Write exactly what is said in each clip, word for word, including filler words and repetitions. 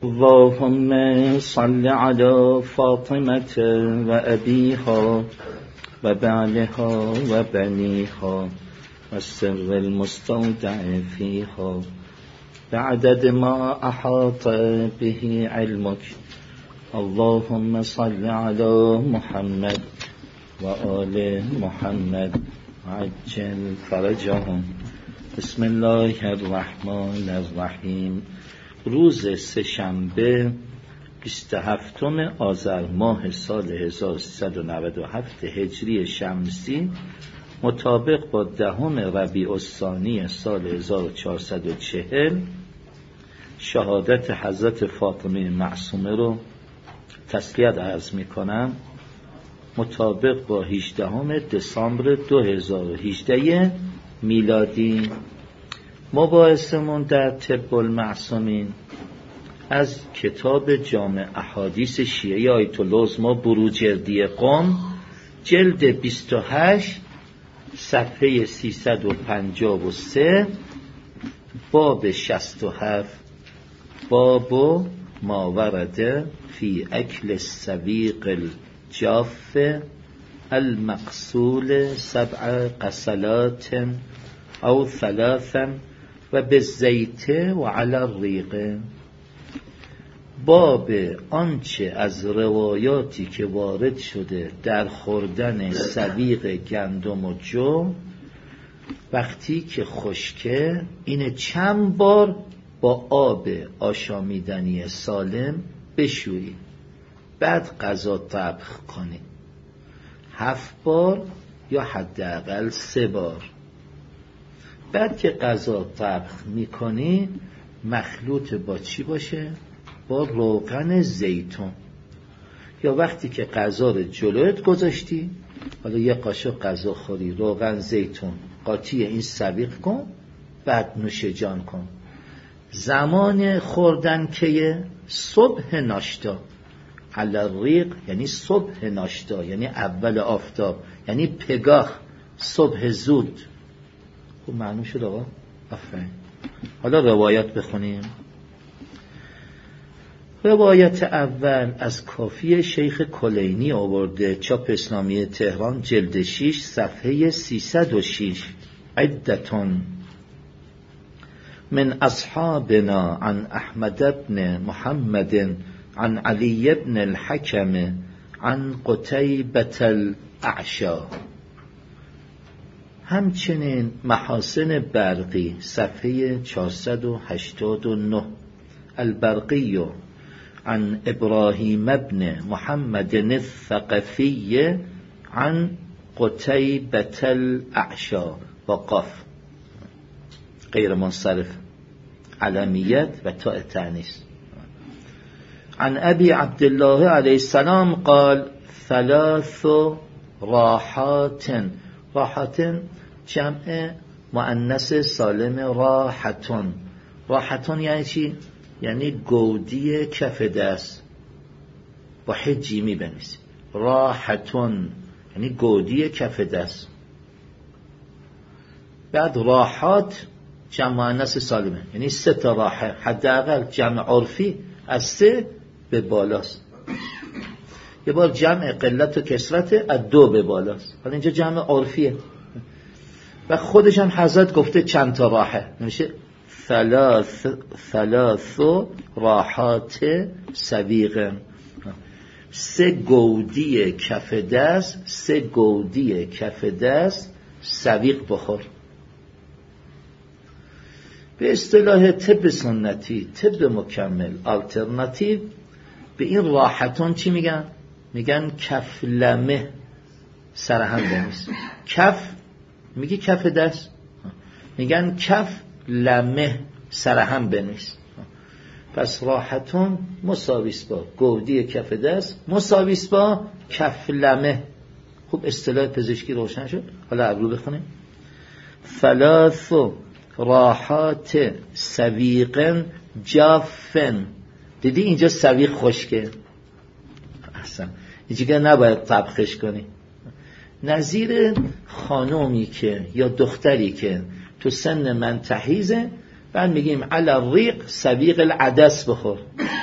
اللهم صل على فاطمة وأبيها وبعلها وبنيها والسر المستودع فيها بعدد ما أحاط به علمك. اللهم صل على محمد وآل محمد عجل فرجهم. بسم الله الرحمن الرحیم. روز سه‌شنبه بیست و هفتم آذر ماه سال هزار و سیصد و نود و هفت هجری شمسی مطابق با دهم ربیع الثانی سال هزار و چهارصد و چهل شهادت حضرت فاطمه معصومه رو تسلیت عرض می کنم. مطابق با هجدهم دسامبر دو هزار و هجده میلادی. مباحثمون در طب المعصومین از کتاب جامع احادیث شیعه آیت الله عظمی بروجردی قم جلد بیست و هشت صفحه سیصد و پنجاه و سه باب شصت و هفت باب ما ورد فی اکل السویق الجاف المغسول سبع غسلات او ثلاثا و به زیت و علی الریق. باب آنچه از روایاتی که وارد شده در خوردن سویق گندم و جو وقتی که خشکه اینه چند بار با آب آشامیدنی سالم بشویی، بعد غذا طبخ کنی، هفت بار یا حداقل سه بار. بعد که غذا طبخ میکنی مخلوط با چی باشه؟ با روغن زیتون. یا وقتی که غذا رو جلوت گذاشتی، حالا یه قاشق غذا خوری، روغن زیتون قاطی این سویق کن، بعد نوش جان کن. زمان خوردن که صبح ناشتا، علی الریق یعنی صبح ناشتا، یعنی اول آفتاب، یعنی پگاه، صبح زود. خوب معلوم شد آقا؟ آفرین. حالا روایت بخونیم. روایت اول از کافی شیخ کلینی آورده، چاپ اسلامی تهران جلد شش صفحه سیصد و شش. عدتون من اصحابنا عن احمد بن محمد عن علی بن الحکم عن قتیبة الاعشی. همچنین محاسن برقی صفحه چهارصد و هشتاد و نه. البرقی عن ابراهیم ابن محمد الثقفی عن قتیبة الاعشی با قاف غیر منصرف، علمیت و تاء تأنیث. عن ابی عبدالله علیه السلام قال ثلاث راحات. راحتن جمع مؤنث سالم راحتون. راحتون یعنی چی؟ یعنی گودی کف دست، با حجی می بنویسی راحتون یعنی گودی کف دست. بعد راحات جمع مؤنث سالمه، یعنی سه تا راحه، حداقل جمع عرفی از سه به بالاست. یه بار جمع قلت و کثرت از دو به بالاست. حالا اینجا جمع عرفیه و خودش هم حضرت گفته چند تا راحه، نمیشه ثلاث ثلاث راحات سویق، سه گودی کف دست، سه گودی کف دست سویق بخور. به اصطلاح طب سنتی، طب مکمل، آلترناتیو، به این راحتون چی میگن؟ میگن کف لمه سرهم بنویس. کف میگی کف دست، میگن کف لمه سرهم بنویس. پس راحتون مساویس با گودی کف دست مساویس با کف لمه. خوب اصطلاح پزشکی روشن شد. حالا ابرو بخونیم. ثلاث راحات سویق جافن. دیدی اینجا سویق خشکه، احسن، اینجا نباید طبخش کنی. نظیر خانومی که یا دختری که تو سن منتحیزه، بعد میگیم علی الریق سویق العدس بخور.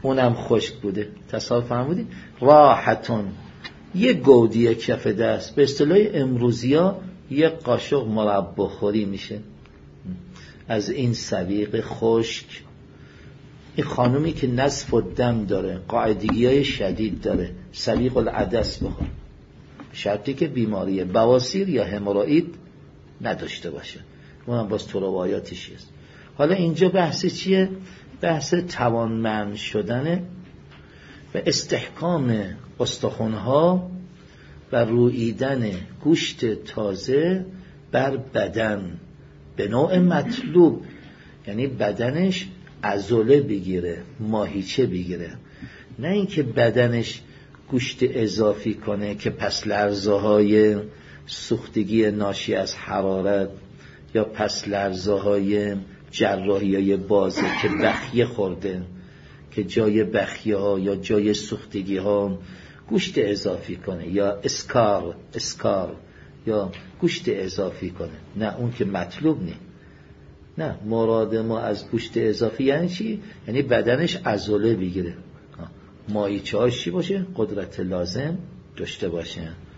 اونم خشک بوده. تصور فرمودید؟ راحتون یه گودی کف دست، به اصطلاح امروزیا یه قاشق مربا خوری میشه از این سویق خشک. این خانومی که نزف الدم داره، قاعدگی های شدید داره، سویق العدس بخور، شرطی که بیماری بواسیر یا هموروئید نداشته باشه. اونم باز تو روایاتش هست. حالا اینجا بحث چیه؟ بحث توانمند شدن و استحکام استخوان‌ها و روییدن گوشت تازه بر بدن به نوع مطلوب، یعنی بدنش عضله بگیره، ماهیچه بگیره، نه اینکه بدنش گوشت اضافی کنه که پس لرزه های سوختگی ناشی از حرارت یا پس لرزه های جراحی های بازه که بخیه خورده، که جای بخیه ها یا جای سوختگی ها گوشت اضافی کنه، یا اسکار اسکار یا گوشت اضافی کنه. نه، اون که مطلوب نی. نه، مراد ما از گوشت اضافی یعنی چی؟ یعنی بدنش عضله بگیره، مایچه هاش چی باشه؟ قدرت لازم داشته باشه،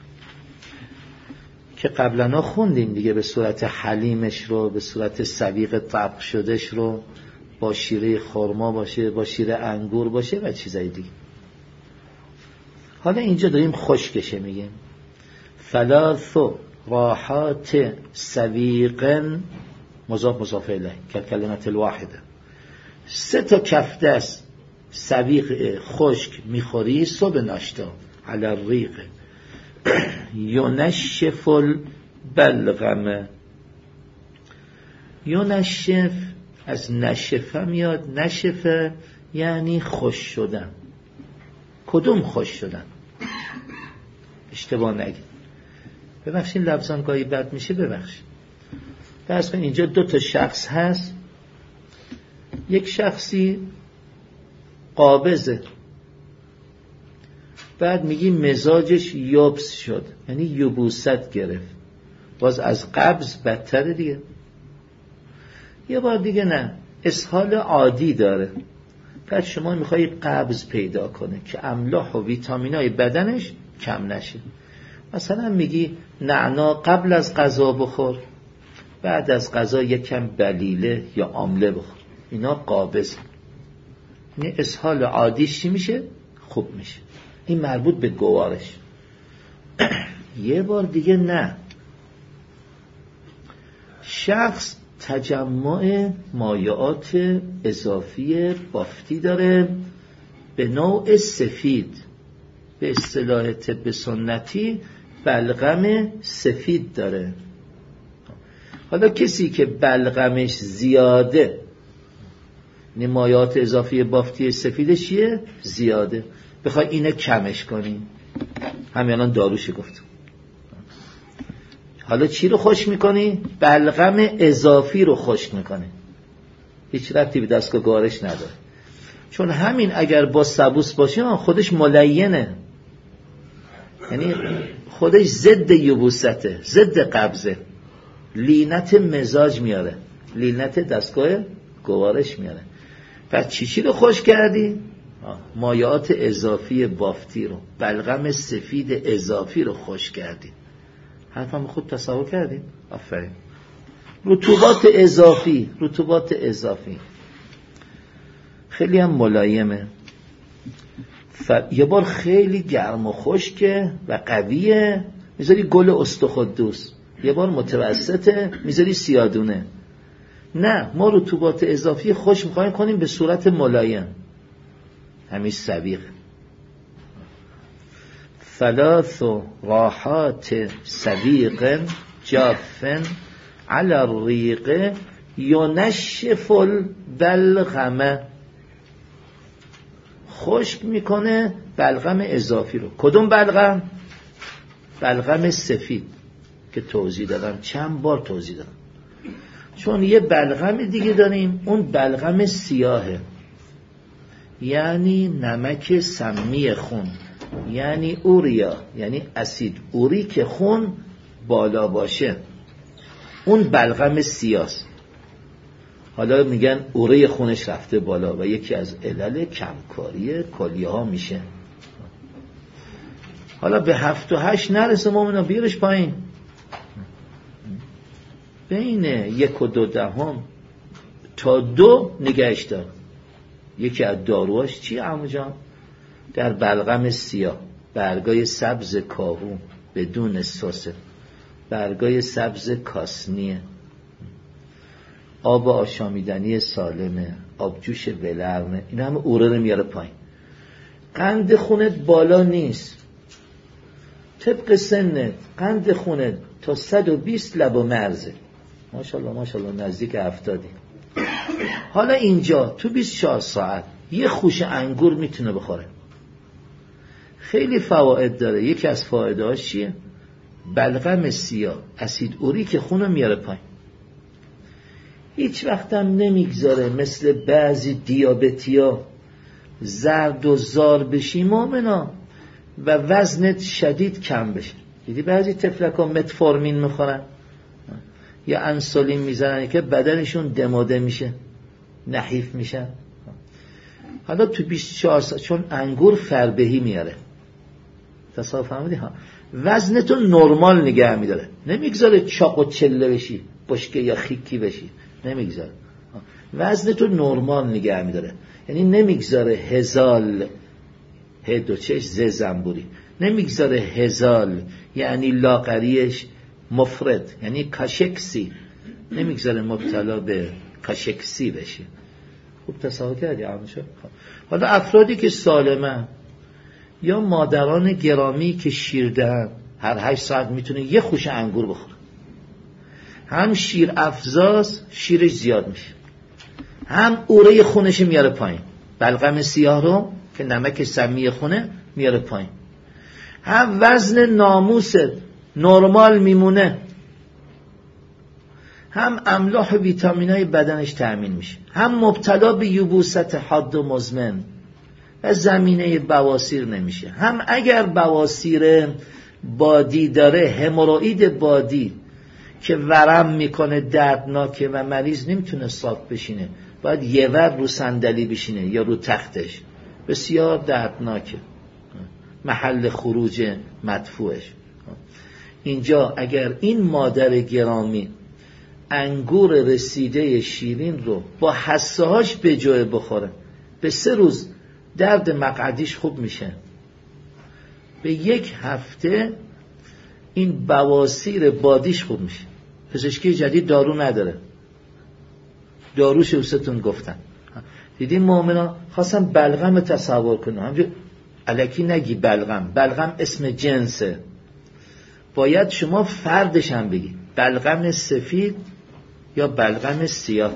که قبلا خوندیم دیگه، به صورت حلیمش رو، به صورت سویق طبخ شدهش رو، با شیره خرما باشه، با شیره انگور باشه و چیزای دیگه. حالا اینجا داریم خشکشه، میگیم ثلاث راحات سویق مضاف مضاف الیه که کلمت الواحده. سه تا کف دست سویق خشک میخوری صبح ناشتا علی الریق ینشف البلغم. ینشف از نشفه میاد، نشفه یعنی خوش شدن. کدوم خوش شدن؟ اشتباه نگید، ببخشید لفظان گاهی بد میشه، ببخشید. فرض کن اینجا دو تا شخص هست، یک شخصی قابضه، بعد میگی مزاجش یبس شد، یعنی یبوست گرفت، باز از قبض بدتره دیگه. یه بار دیگه نه، اسهال عادی داره، بعد شما میخوایی قبض پیدا کنه که املاح و ویتامینای بدنش کم نشه. مثلا میگی نعنا قبل از غذا بخور، بعد از غذا یکم بلیله یا آمله بخور. اینا قابض، یعنی اسهال عادیش چی میشه؟ خوب میشه. این مربوط به گوارش. یه بار دیگه نه، شخص تجمع مایعات اضافی بافتی داره به نوع سفید، به اصطلاح طب سنتی بلغم سفید داره. حالا کسی که بلغمش زیاده، یعنی مایعات اضافی بافتی سفیدش چیه؟ زیاده، بخوای اینه کمش کنی، همیانان داروشی گفتم. حالا چی رو خشک میکنی؟ بلغم اضافی رو خشک میکنی. هیچ ربطی به دستگاه گوارش نداره، چون همین اگر با سبوس باشه خودش ملینه، یعنی خودش ضد یبوسته، ضد قبضه، لینت مزاج میاره، لینت دستگاه گوارش میاره. پس چی چی رو خشک کردی؟ مایعات اضافی بافتی رو، بلغم سفید اضافی رو خشک کردی. حرفم خود تصور کردیم؟ آفرین. رطوبات اضافی، رطوبات اضافی خیلی هم ملایمه. ف... یه بار خیلی گرم و خشکه و قویه، میذاری گل استخدوس. یه بار متوسطه، میذاری سیادونه. نه، ما رطوبات اضافی خشک میخوایم کنیم به صورت ملایم، همین سویق. ثلاث راحات سویق جافن علی الریق ینشف البلغم. خشک میکنه بلغم اضافی رو. کدوم بلغم؟ بلغم سفید که توضیح دادم، چند بار توضیح دادم. چون یه بلغم دیگه داریم، اون بلغم سیاهه، یعنی نمک سمی خون، یعنی اوریا، یعنی اسید اوری که خون بالا باشه، اون بلغم سیاست. حالا میگن اوره خونش رفته بالا و یکی از علل کمکاری کلیه ها میشه. حالا به هفت و هشت نرسه مومنا، بیارش پایین، بین یک و دو دهم تا دو نگهش دار. یکی از داروهاش چیه عمو جان؟ در بلغم سیاه برگای سبز کاهو بدون سوسه، برگای سبز کاسنیه، آب آشامیدنی سالمه، آبجوش ولرمه، این همه اوره رو میاره پایین. قند خونت بالا نیست، طبق سنت قند خونت تا صد و بیست لب و مرزه، ماشاءالله ماشاءالله نزدیک هفتادی. حالا اینجا تو بیست و چهار ساعت یه خوشه انگور میتونه بخوره، خیلی فواید داره. یکی از فوایدهاش چیه؟ بلغم سیاه، اسید اوریک خونو میاره پایین. هیچ وقتم نمیگذاره مثل بعضی دیابتیا زرد و زار بشی مومنا و وزنت شدید کم بشه. دیدی بعضی تفلکا متفورمین میخورن یا انسولین میزنن که بدنشون دماده میشه، نحیف میشن. حالا تو بیست و چهار ساعت چون انگور فربهی میاره، تصاف فهمیدی ها، وزنتو نرمال نگه میداره، نمیگذاره چاق و چله بشی، بشکه یا خیکی بشی، نمیگذاره. وزنتو نرمال نگه میداره، یعنی نمیگذاره هزال هدو چش ز زنبوری، نمیگذاره هزال یعنی لاغریش مفرد یعنی کاشکسی، نمیگذاره مبتلا به کاشکسی بشه. خوب تصور کردی عموشا؟ حالا افرادی که سالمه یا مادران گرامی که شیر دهن هر هشت ساعت میتونه یه خوشه انگور بخوره. هم شیر افزاز، شیرش زیاد میشه، هم اوره خونش میاره پایین، بلغم سیاه رو که نمک سمی خونه میاره پایین، هم وزن ناموست نرمال میمونه، هم املاح و ویتامینای بدنش تأمین میشه، هم مبتلا به یبوست حاد و مزمن و زمینه بواسیر نمیشه، هم اگر بواسیر بادی داره، هموروئید بادی که ورم میکنه دردناکه و مریض نمیتونه صاف بشینه، باید یه ور رو صندلی بشینه یا رو تختش، بسیار دردناکه، محل خروج مدفوعش. اینجا اگر این مادر گرامی انگور رسیده شیرین رو با حصه هاش به جای بخوره، به سه روز درد مقعدیش خوب میشه، به یک هفته این بواسیر بادیش خوب میشه. پزشکی جدید دارو نداره، داروش اوستون گفتن. دیدین مؤمنا خواستم بلغم تصور کنم، همجور الکی نگی بلغم، بلغم اسم جنسه، باید شما فردش هم بگی بلغم سفید یا بلغم سیاه.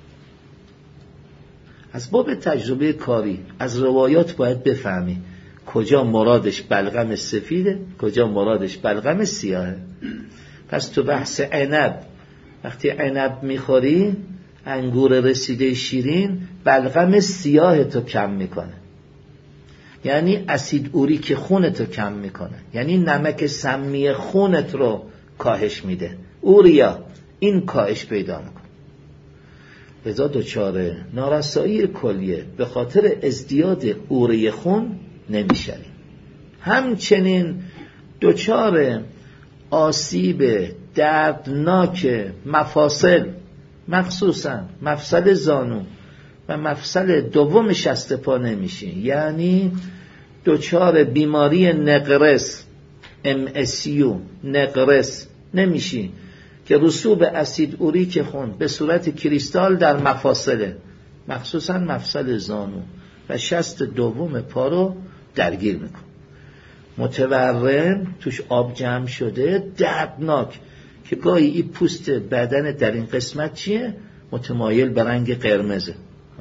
از باب تجربه کاری از روایات باید بفهمی کجا مرادش بلغم سفیده، کجا مرادش بلغم سیاهه. پس تو بحث عنب، وقتی عنب میخوری انگور رسیده شیرین بلغم سیاه تو کم میکنه، یعنی اسید اوریک خونت رو کم میکنه، یعنی نمک سمی خونت رو کاهش میده، اوریا این کاهش پیدا میکنه. لذا دچار نارسایی کلیه به خاطر ازدیاد اوره خون نمیشوی. همچنین دچار آسیب دردناک مفاصل، مخصوصا مفصل زانو و مفصل دوم شست پا نمیشی، یعنی دچار بیماری نقرس ام اس یو نقرس نمیشی که رسوب اسید اوریک خون به صورت کریستال در مفاصله، مخصوصا مفصل زانو و شست دوم پا رو درگیر میکن. متورم توش آب جمع شده، دردناک، که گاهی این پوست بدن در این قسمت چیه؟ متمایل به رنگ قرمزه.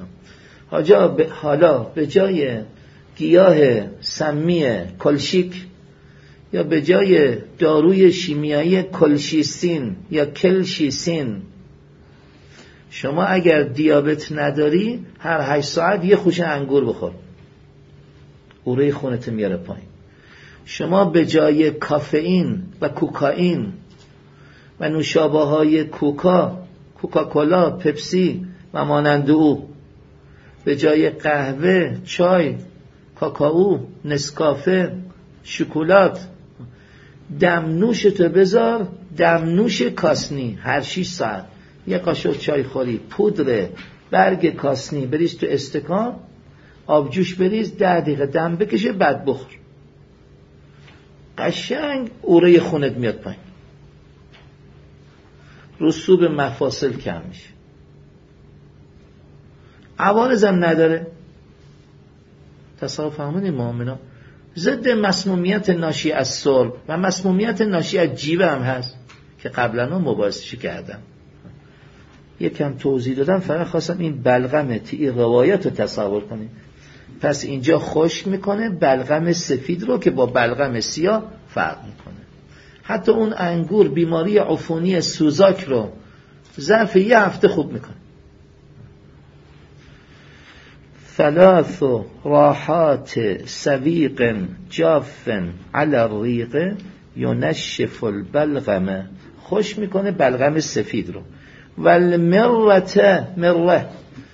حالا به جای گیاه سمی کلشیک یا به جای داروی شیمیایی کلشیسین یا کلشیسین، شما اگر دیابت نداری هر هشت ساعت یه خوشه انگور بخور، اوره خونت میاره پایین. شما به جای کافئین و کوکائین و نوشابه های کوکا، کوکاکولا، پپسی و مانند او. به جای قهوه، چای، کاکائو، نسکافه، شکلات، دمنوشتو بذار دمنوش کاسنی هر شش ساعت، یه قاشق چای خوری، پودر برگ کاسنی بریز تو استکان، آبجوش بریز، ده دقیقه دم بکشه، بعد بخور. قشنگ اوره خونت میاد پایین، رسوب مفاصل کم میشه، عوارض هم نداره. تصور فهمونی مؤمنا؟ ضد مسمومیت ناشی از سرب و مسمومیت ناشی از جیوه هم هست که قبلا مباحثش کردم، یکم توضیح دادم، فقط خواستم این بلغم تی روایت رو تصور کنید. پس اینجا خشک میکنه، بلغم سفید رو که با بلغم سیاه فرق میکنه. حتی اون انگور بیماری عفونی سوزاک رو ظرف یه هفته خوب میکنه. ثلاث راحات سویق جاف علی الریق ینشف البلغم، خوش میکنه بلغم سفید رو. والمرت، مره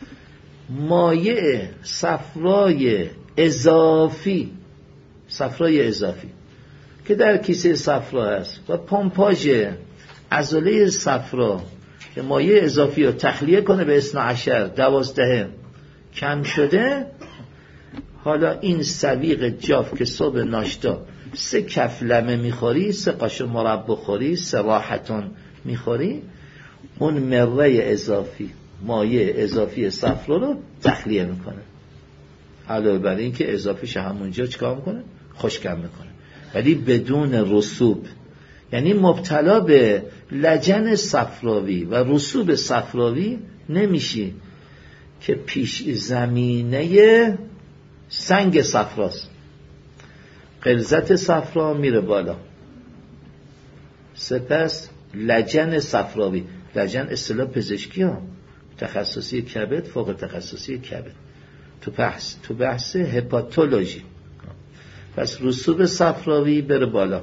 مایع صفرای اضافی، صفرای اضافی که در کیسه صفرا هست و پمپاژ عضله صفرا که مایع اضافی رو تخلیه کنه به اثنا عشر، دوازده کم شده. حالا این سویق جاف که صبح ناشتا سه کف لمه میخوری، سه قاشق مربا خوری، سه راحتون میخوری، اون مره اضافی، مایع اضافی صفرا رو تخلیه میکنه. علاوه بر این که اضافیش همونجا چیکار میکنه؟ خشکم میکنه، ولی بدون رسوب. یعنی مبتلا به لجن صفراوی و رسوب صفراوی نمیشی که پیش زمینه سنگ صفراست. غلظت صفرا میره بالا، سپس لجن صفراوی، لجن اصطلاح پزشکی ها، تخصصی کبد، فوق تخصصی کبد، تو بحث تو بحث هپاتولوژی. پس رسوب صفراوی بره بالا،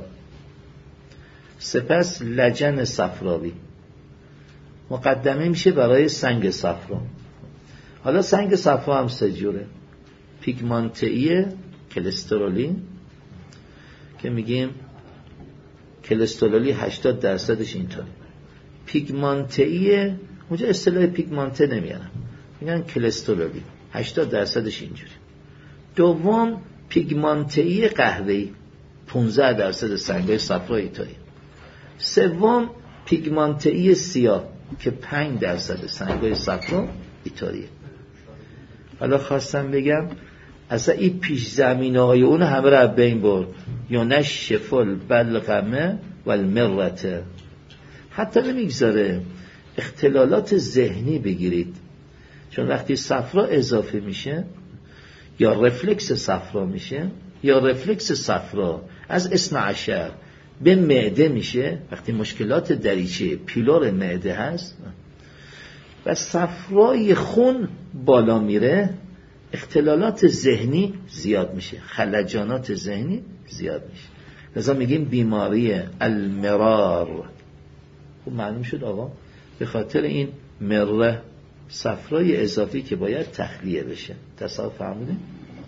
سپس لجن صفراوی مقدمه میشه برای سنگ صفرا. حالا سنگ صفرا هم سه جوره: پیگمانتئی، کلسترولی که میگیم کلسترولی هشتاد درصدش اینطوری. پیگمانتئی اونجا اصطلاح پیگمانته نمیارم، میگن کلسترولی هشتاد درصدش اینجوری. دوم پیگمانتئی قهوه‌ای، پانزده درصد سنگای صفرا اینطوری. سوم پیگمانتئی سیاه که پنج درصد سنگای صفرا اینطوریه. حالا خواستم بگم اصلا این پیش زمینه های اون همه رو بین برد، یا نشف البلغم و المرته. حتی نمیگذاره اختلالات ذهنی بگیرید، چون وقتی صفرا اضافه میشه یا رفلکس صفرا میشه، یا رفلکس صفرا از اثنا عشر به معده میشه، وقتی مشکلات دریچه پیلور معده هست و صفرای خون بالا میره، اختلالات ذهنی زیاد میشه، خلجانات ذهنی زیاد میشه. لذا میگیم بیماری المرار. خب معلوم شد آقا، به خاطر این مره، صفرای اضافی که باید تخلیه بشه. تصور فرمودین؟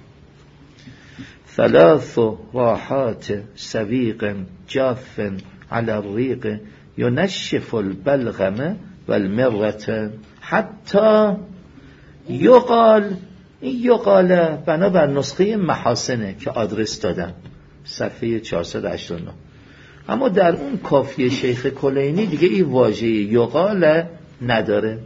ثلاث راحات سویق جاف علی الریق ینشف البلغم والمرة حتی یقال. این یقال بنابر نسخه محاسنه که آدرس دادم، صفحه چهارصد و هشتاد و نه. اما در اون کافیه شیخ کلینی دیگه این واژه یقال نداره.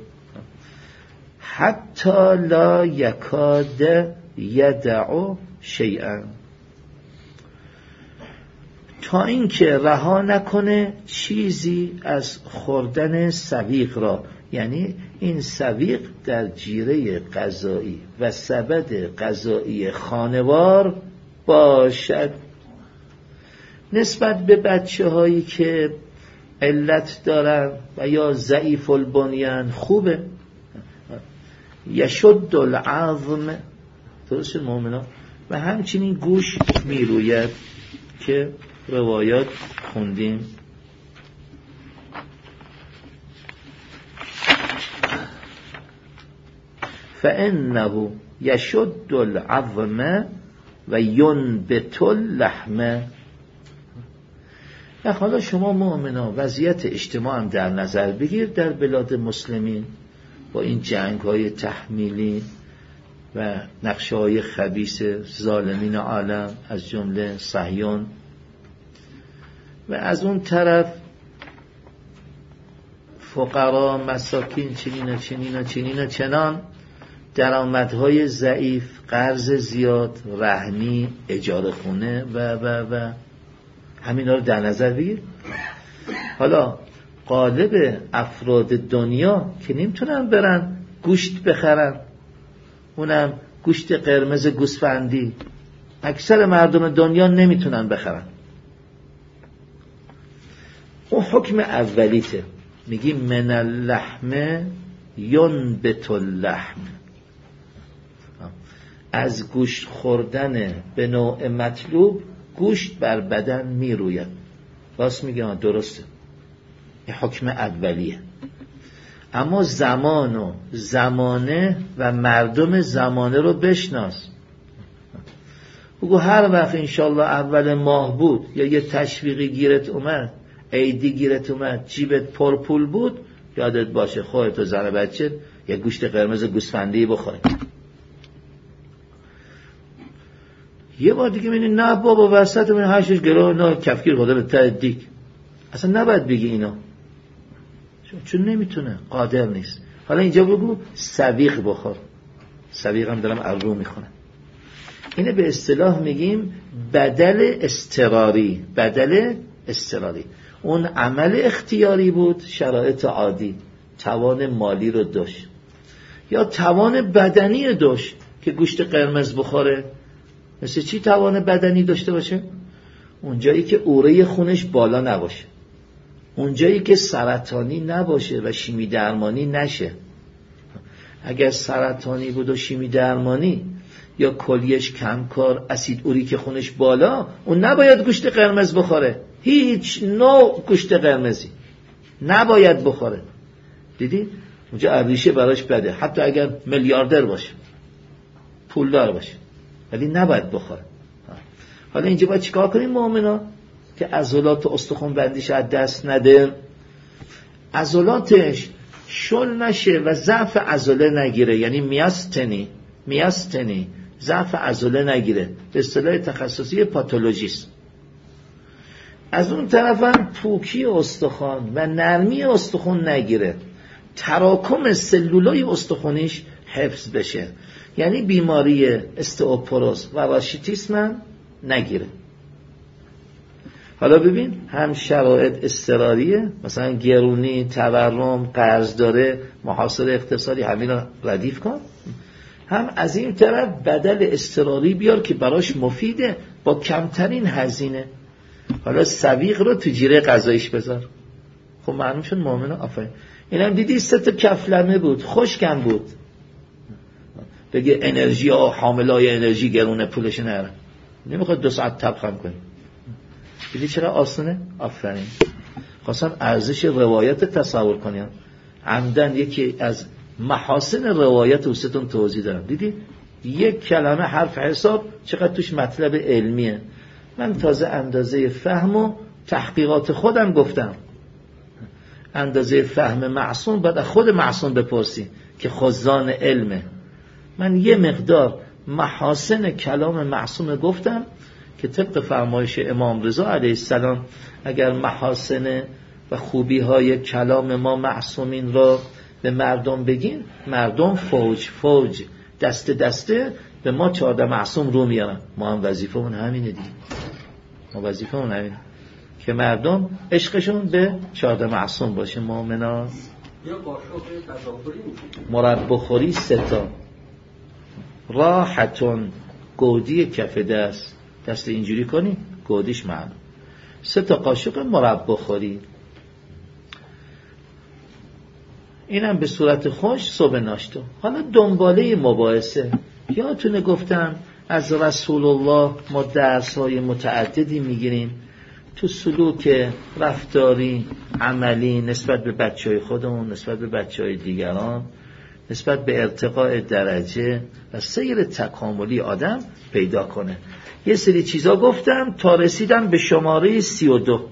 حتی لا یکاد یدعو شیئا، تا این که رها نکنه چیزی از خوردن سویق را. یعنی این سویق در جیره غذایی و سبد غذایی خانوار باشد. نسبت به بچه هایی که علت دارن و یا ضعیف البنیان خوبه. یشد العظم، درست مومنا، و همچنین گوش میروید که روایات خوندیم. فانه یشد العظم و ینبت اللحم. و حالا شما مؤمنا وضعیت اجتماع هم در نظر بگیر در بلاد مسلمین با این جنگ های تحمیلی و نقشه های خبیث ظالمین عالم از جمله صهیون، و از اون طرف فقرا مساکین چنین و چنین و چنین و چنان، درآمدهای ضعیف، قرض زیاد، رهنی، اجاره خونه و و و همینا رو در نظر بگیر. حالا غالب افراد دنیا که نمیتونن برن گوشت بخرن، اونم گوشت قرمز گوسفندی، اکثر مردم دنیا نمیتونن بخرن. اون حکم اولیته، میگی من اللحم ینبت اللحم، از گوشت خوردن به نوع مطلوب گوشت بر بدن میروید. راست میگه، درسته، این حکم اولیه. اما زمان و زمانه و مردم زمانه رو بشناس. بگو هر وقت انشالله اول ماه بود یا یه تشویقی گیرت اومد، عیدی گیرت اومد، جیبت پر پول بود، یادت باشه خودت و زن بچه یه گوشت قرمز گوسفندی بخوری. یه بار دیگه میبینی نه بابا وسط من هشتش گرو نه کفگیر خدا به ته دیگ. اصلا نباید بگی اینا، چون نمیتونه، قادر نیست. حالا اینجا بگو سویق بخور. سویق هم دارم ارو میخونم. اینه به اصطلاح میگیم بدل اضطراری. بدل اضطراری اون عمل اختیاری بود، شرایط عادی، توان مالی رو داشت یا توان بدنی داشت که گوشت قرمز بخوره. مثل چی توان بدنی داشته باشه؟ اونجایی که اوره خونش بالا نباشه، اونجایی که سرطانی نباشه و شیمی درمانی نشه. اگر سرطانی بود و شیمی درمانی یا کلیش کمکار، اسید اوریک خونش بالا، اون نباید گوشت قرمز بخوره. هیچ نوع گوشت قرمزی نباید بخوره. دیدی؟ اونجا ابریشه براش بده، حتی اگر میلیاردر باشه، پولدار باشه، ولی نباید بخوره. حالا اینجا باید چیکار کنیم مؤمنا که عضلات استخوان بندیش از دست نده، عضلاتش شل نشه و ضعف عضله نگیره، یعنی میاستنی میاستنی ضعف عضله نگیره، به اصطلاح تخصصی پاتولوژیست. از اون طرف هم پوکی استخوان و نرمی استخوان نگیره، تراکم سلولای استخوانیش حفظ بشه، یعنی بیماری استئوپوروز و راشیتیسم نگیره. حالا ببین، هم شرایط اضطراریه، مثلا گرونی، تورم، قرض داره، محاصره اقتصادی، همین رو ردیف کن. هم از این طرف بدل اضطراری بیار که براش مفیده با کمترین هزینه. حالا سویق رو تو جیره غذایش بذار. خب معلوم شد مؤمنه. آفرین. اینم دیدی سه تا کفلمه بود، خشکم بود. بگه انرژی ها حاملای انرژی گرونه پولش نره، نمیخواد دو ساعت تبخم کنی. دیدی چرا آسانه؟ آفرین. خواستم ارزش روایت تصور کنیم. عمدن یکی از محاسن روایت اوستون توضیح دارم. دیدی یک کلمه حرف حساب چقدر توش مطلب علمیه. من تازه اندازه فهم و تحقیقات خودم گفتم. اندازه فهم معصوم بعد خود معصوم بپرسی که خزان علمه. من یه مقدار محاسن کلام معصوم گفتم که طبق فرمایش امام رضا علیه السلام اگر محاسن و خوبی های کلام ما معصومین را به مردم بگین، مردم فوج فوج دسته دسته به ما چهارده معصوم رو میارن. ما هم وظیفه اون همینه دیگه. ما وظیفه اون همینه که مردم عشقشون به چهارده معصوم باشه. مؤمنا یا قاشق تظاهری مربا خوری سه تا، راحتون گودی کف دست، دست اینجوری کنی گودیش معلوم، سه تا قاشق مربا خوری، اینم به صورت خوش صبح ناشتا. حالا دنباله مباحثه، یادتونه گفتم از رسول الله ما درس‌های متعددی میگیریم تو سلوک رفتاری عملی نسبت به بچهای خودمون، نسبت به بچهای دیگران، نسبت به ارتقاء درجه و سیر تکاملی آدم پیدا کنه. یه سری چیزا گفتم تا رسیدم به شماره سی و دو.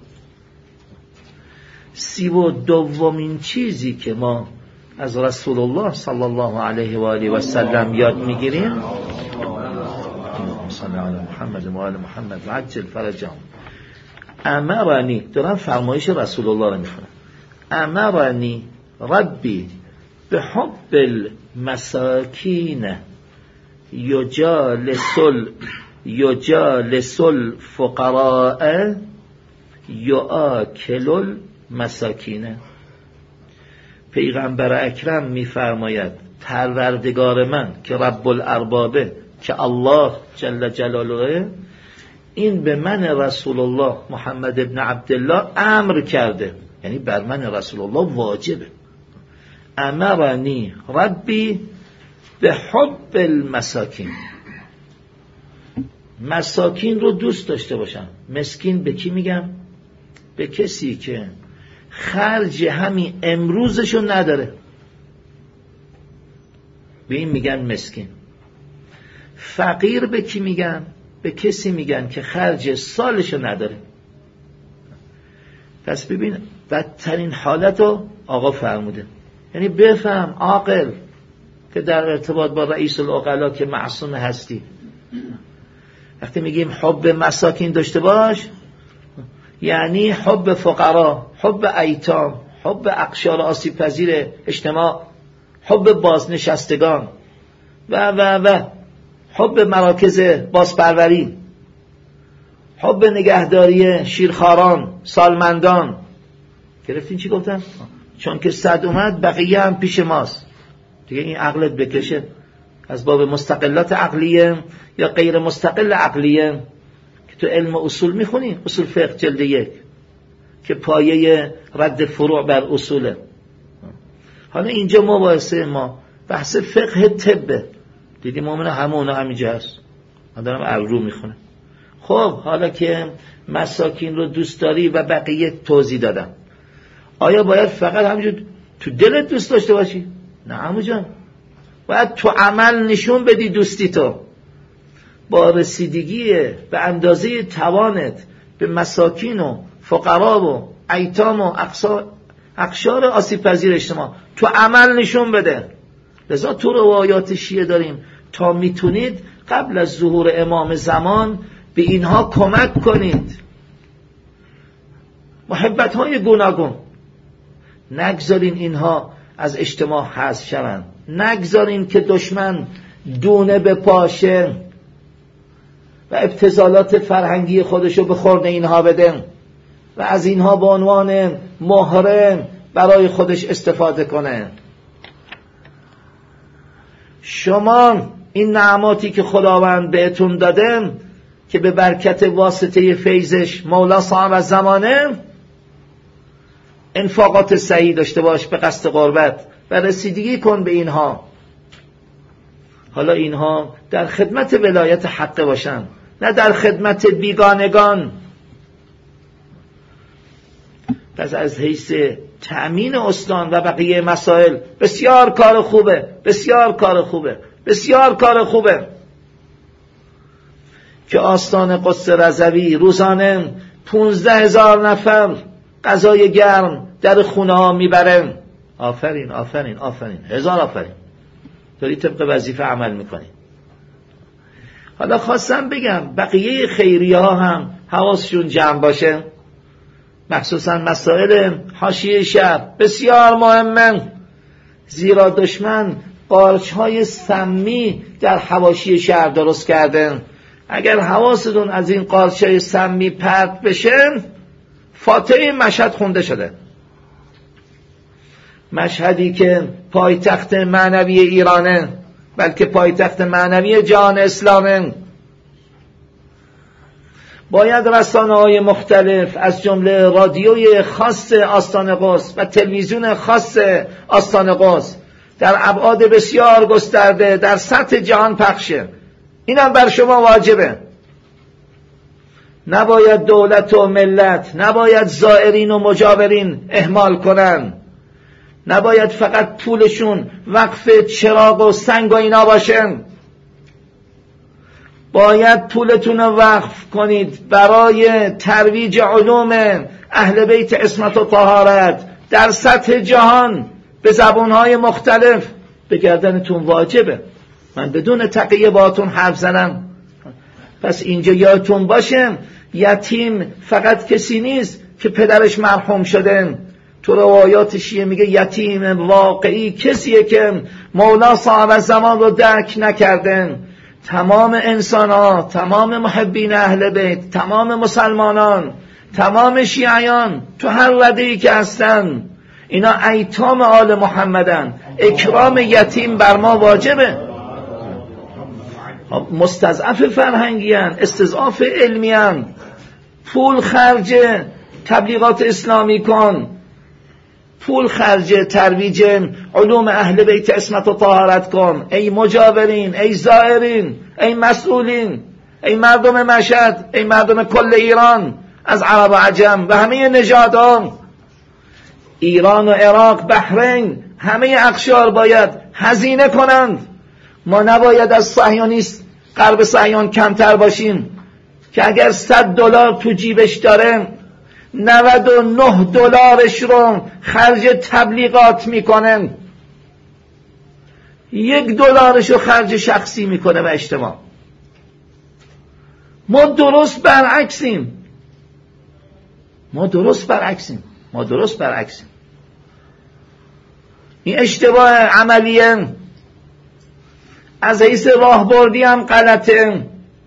سی و دومین چیزی که ما از رسول الله صلی الله علیه و آله و سلم یاد میگیریم، صلی علی محمد و آل محمد و عجل فرجهم، امرنی، دارم فرمایش رسول الله رو میخونم، امرنی ربی به حب المساکین یجالس یجالس الفقراء یآکل المساکین. پیغمبر اکرم میفرماید پروردگار من که رب الاربابه، که الله جل جلاله، این به من رسول الله محمد ابن عبدالله امر کرده، یعنی بر من رسول الله واجبه. امرنی ربی به حب المساکین، مساکین رو دوست داشته باشم. مسکین به کی میگم؟ به کسی که خرج همین امروزشو نداره، به این میگن مسکین. فقیر به کی میگن؟ به کسی میگن که خرج سالشو نداره. پس ببین بدترین حالت رو آقا فرموده، یعنی بفهم عاقل که در ارتباط با رئیس العقلا که معصوم هستی، وقتی میگیم حب مساکین داشته باش، یعنی حب فقرا، حب ایتام، حب اقشار آسیب پذیر اجتماع، حب بازنشستگان و و و حب مراکز بازپروری، حب نگهداری شیرخواران، سالمندان. گرفتین چی گفتم؟ چون که صد اومد بقیه هم پیش ماست دیگه. این عقلت بکشه از باب مستقلات عقلیه یا غیر مستقل عقلیه که تو علم اصول میخونی، اصول فقه جلد یک که پایه رد فروع بر اصوله. حالا اینجا مباحثه ما بحث فقه طبه، دیدی مومن همونه همینجا هست، من دارم ابرو میخونم. خب حالا که مساکین رو دوست داری و بقیه توضیح دادم، آیا باید فقط همینجور تو دلت دوست داشته باشی؟ نه عمو جان، باید تو عمل نشون بدی دوستی تو، با رسیدگی به اندازه توانت به مساکین و فقرا و ایتام و اقشار آسیب پذیر اجتماع تو عمل نشون بده. لذا تو روایات شیعه داریم تا میتونید قبل از ظهور امام زمان به اینها کمک کنید، محبت های گوناگون، نگذارین اینها از اجتماع حذف شوند، نگذارین که دشمن دونه بپاشه و ابتذالات فرهنگی خودشو به خورد اینها بده و از اینها به عنوان محرم برای خودش استفاده کنه. شما این نعماتی که خداوند بهتون داده که به برکت واسطه فیضش مولا صاحب از زمانه، انفاقات صحیح داشته باش به قصد قربت و رسیدگی کن به اینها. حالا اینها در خدمت ولایت حق باشن، نه در خدمت بیگانگان. پس از حیث تأمین استان و بقیه مسائل بسیار کار خوبه، بسیار کار خوبه، بسیار کار خوبه که آستان قدس رضوی روزانه پونزده هزار نفر غذای گرم در خونه ها میبرن. آفرین آفرین آفرین، هزار آفرین، داری طبق وظیفه عمل میکنی. حالا خواستم بگم بقیه خیریه ها هم حواسشون جمع باشه، مخصوصا مسائل حاشیه شهر بسیار مهمه، زیرا دشمن قارچ های سمی در حواشی شهر درست کردن. اگر حواستون از این قارچ های سمی پرت بشن، فاتحه مشهد خونده شده. مشهدی که پایتخت معنوی ایرانه، بلکه پایتخت معنوی جهان اسلامه. باید رسانه‌های مختلف از جمله رادیوی خاص آستان قدس و تلویزیون خاص آستان قدس در ابعاد بسیار گسترده در سطح جهان پخشه. اینم بر شما واجبه. نباید دولت و ملت، نباید زائرین و مجاورین اهمال کنن، نباید فقط پولشون وقف چراغ و سنگ و اینا باشن. باید پولتون رو وقف کنید برای ترویج علوم اهل بیت عصمت و طهارت در سطح جهان به زبانهای مختلف. به گردنتون واجبه. من بدون تقیه باهاتون حرف زنم. پس اینجا یادتون باشه یتیم فقط کسی نیست که پدرش مرحوم شده. تو روایات شیعه میگه یتیم واقعی کسیه که مولا صاحب زمان رو درک نکردن. تمام انسان ها، تمام محبین اهل بیت، تمام مسلمانان، تمام شیعیان تو هر رده‌ای که هستن اینا ایتام آل محمدن. اکرام یتیم بر ما واجبه. مستضعف فرهنگی هن، استضعاف علمی هن. پول خرج تبلیغات اسلامی کن، پول خرج ترویج علوم اهل بیت عصمت و طهارت کن. ای مجاورین، ای زائرین، ای مسئولین، ای مردم مشهد، ای مردم کل ایران از عرب و عجم و همه نژادها، ایران و عراق، بحرین، همه اقشار باید هزینه کنند. ما نباید از صهیونیست غرب صهیون کمتر باشیم که اگر صد دلار تو جیبش داره نود و نه دلارش رو خرج تبلیغات میکنه، یک دلارش رو خرج شخصی میکنه و اجتماع. ما درست برعکسیم. ما درست برعکسیم. ما درست برعکسیم. این اشتباه عملیه. از حیث راهبردی هم غلطه.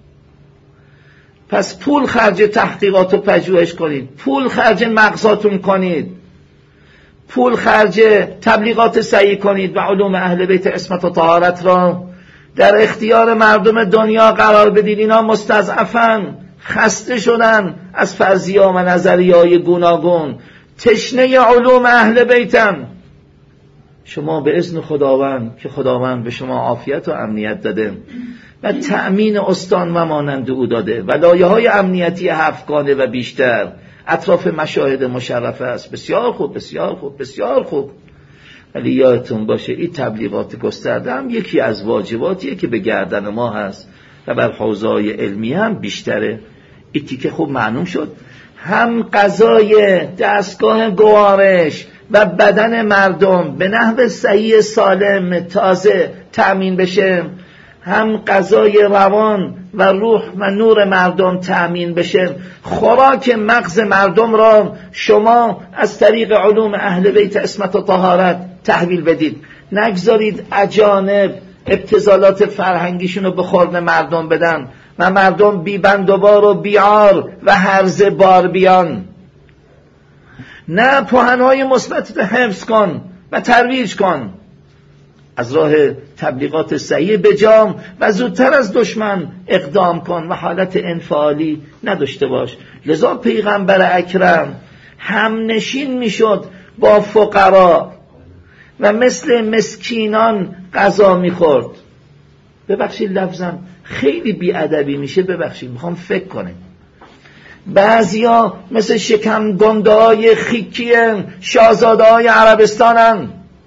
پس پول خرج تحقیقات و پژوهش کنید، پول خرج مغزاتون کنید، پول خرج تبلیغات صحیح کنید و علوم اهل بیت عصمت و طهارت را در اختیار مردم دنیا قرار بدید. اینا مستضعفن، خسته شدن از فرضیه و نظریه‌های گوناگون، تشنه علوم اهل بیتن. شما به اذن خداوند که خداوند به شما عافیت و امنیت داده و تأمین استان و مانند او داده و لایه‌های امنیتی هفتگانه و بیشتر اطراف مشاهد مشرفه است. بسیار خوب، بسیار خوب، بسیار خوب. ولی یادتون باشه این تبلیغات گسترده هم یکی از واجباتیه که به گردن ما هست و بر حوزه‌های علمی هم بیشتره. این تیکه خوب معلوم شد. هم قضای دستگاه گوارش و بدن مردم به نحو صحیح سالم تازه تأمین بشه، هم غذای روان و روح و نور مردم تأمین بشه. خوراک مغز مردم را شما از طریق علوم اهل بیت عصمت و طهارت تحویل بدید. نگذارید اجانب ابتذالات فرهنگیشون رو به خورد مردم بدن و مردم بی بندوبار و بیار و هرزه بار بیان. نه، پوهنهای مثبت حفظ کن و ترویج کن. از راه تبلیغات صحیح بجام و زودتر از دشمن اقدام کن و حالت انفعالی نداشته باش. لذا پیغمبر اکرم همنشین میشد با فقرا و مثل مسکینان غذا میخورد. ببخشید لفظم خیلی بیادبی میشه، ببخشید، میخوام فکر کنیم. بعضیا مثل شکم گنده های خیکی شاهزاده های عربستانن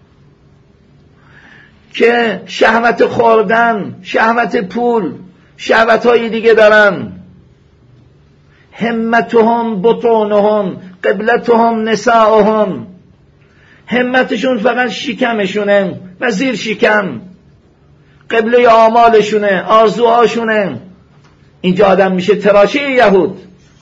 که شهوت خوردن، شهوت پول، شهوت های دیگه دارن. همتهم بطونهم قبلتهم نساؤهم. همتشون فقط شکمشونه و زیر شکم قبله آمالشونه، آرزوهاشونه. اینجا آدم میشه تراشه یهود.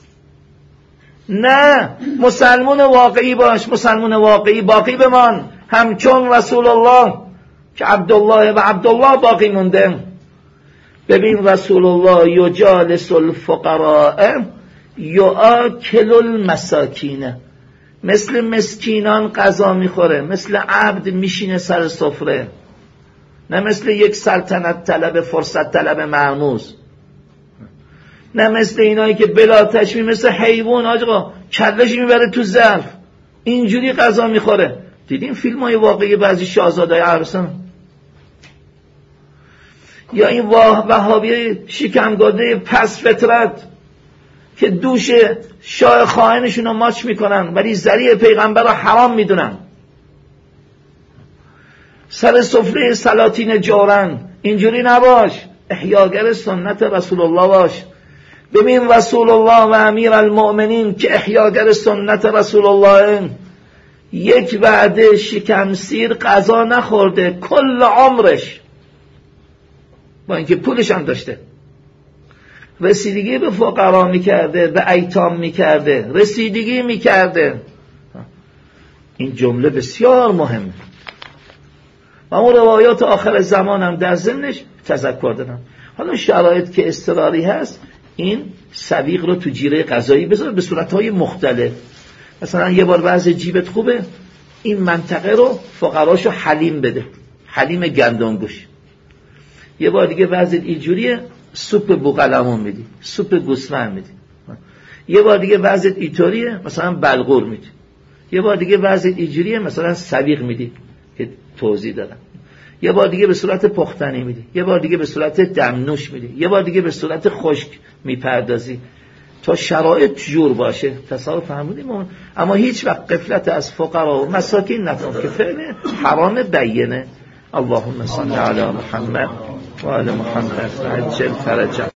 نه، مسلمون واقعی باش، مسلمون واقعی باقی بمان، همچون رسول الله که عبدالله و عبدالله باقی مونده. ببین رسول الله یجالس الفقراء یؤکل المساکین، مثل مسکینان غذا میخوره، مثل عبد میشینه سر سفره، نه مثل یک سلطنت طلب، فرصت طلب مرموز، نه مثل اینایی که بلا تشبیه مثل حیوان آقا کلش میبره تو ظرف اینجوری غذا میخوره. دیدین فیلم های واقعی بعضی شاهزاده‌های عربستان؟ یا این وهابی شکمگاده پس فطرت که دوش شاه خائنشون رو ماچ میکنن ولی ذریع پیغمبر رو حرام میدونن. سر سفره سلاطین جارن. اینجوری نباش، احیاگر سنت رسول الله باش. ببین رسول الله و امیر المؤمنین که احیاگر سنت رسول الله، یک وعده شکم سیر غذا نخورده کل عمرش، با اینکه پولش هم داشته، رسیدگی به فقرا میکرده، به ایتام میکرده، رسیدگی میکرده. این جمله بسیار مهمه و اون روایات آخر زمان هم در ضمنش تذکر دادم. حالا شرایط که اضطراری هست، این سویق رو تو جیره غذایی بذار به صورتهای مختلف. مثلا یه بار وضع جیبت خوبه، این منطقه رو فقراشو حلیم بده، حلیم گندمگوش. یه بار دیگه وضع اینجوریه، سوپ بوقلمون میدی، سوپ گوسفند میدی. یه بار دیگه وضع اینطوریه، مثلا بلغور میدی. یه بار دیگه وضع اینجوریه، مثلا سویق میدی که توضیح دادم. یه بار دیگه به صورت پختنی میدی، یه بار دیگه به صورت دمنوش میدی، یه بار دیگه به صورت خشک میپردازی تا شرایط جور باشه. تصور فهمیدیم؟ اما هیچ وقت غفلت از فقرا و مساکین نکن که فعل حرام بینه. اللهم صل علی محمد و آل محمد عجل فرجهم.